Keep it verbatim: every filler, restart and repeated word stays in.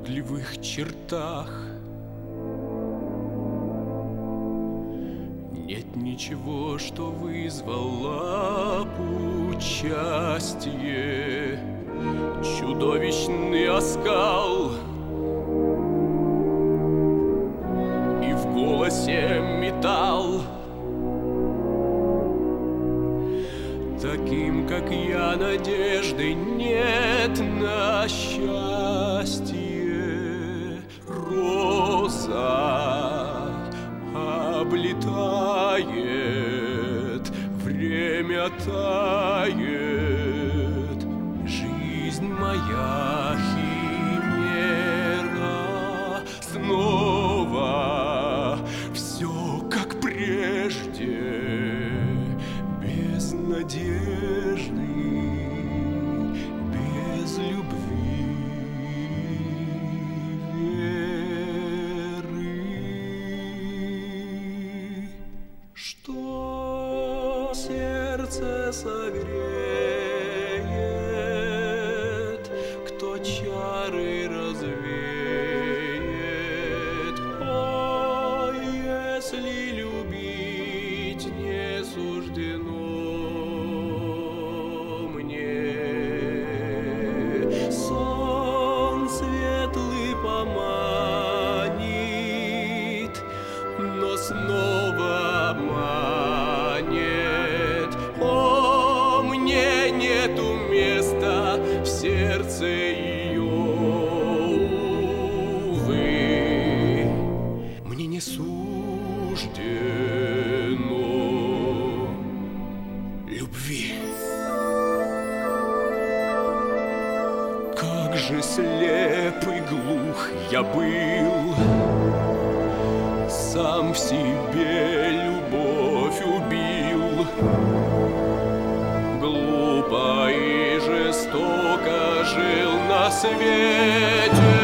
уродливых чертах. Нет ничего, что вызвало б участие. Чудовищный оскал и в голосе металл. Таким, как я, надежды нет на счастье. Роза облетает, время тает, жизнь моя химера. Снова все как прежде, без надежды, без любви, веры. Что сердце согреет, кто чары развеет. О, если любить не суждено мне, сон светлый поманит, но снова обманет. О, мне нету места в сердце ее, увы, мне не суждено любви. Как же слеп и глух я был, сам в себе любовь убил. Глупо и жестоко жил на свете.